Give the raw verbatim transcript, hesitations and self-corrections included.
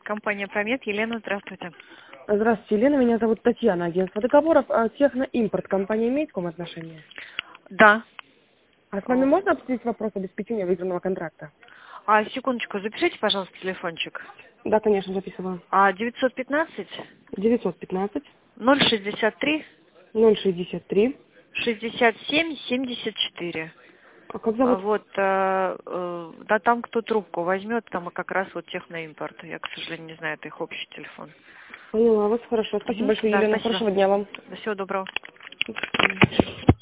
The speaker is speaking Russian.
Компания «Промет». Елена, здравствуйте. Здравствуйте, Елена. Меня зовут Татьяна, агентство договоров. А техноимпорт компания имеет к вам отношение? Да. А с вами можно обсудить вопрос обеспечения выигранного контракта? А, секундочку, запишите, пожалуйста, телефончик. Да, конечно, записываю. А, девятьсот пятнадцать девятьсот пятнадцать ноль шестьдесят три ноль шестьдесят три. шестьдесят семь семьдесят четыре. А как А зовут? вот, э, э, да там кто трубку возьмет, там как раз вот техноимпорт. Я, к сожалению, не знаю, это их общий телефон. Поняла вас, хорошо. Спасибо Мгм. большое, Да, Елена. спасибо. Хорошего дня вам. До всего доброго. До свидания.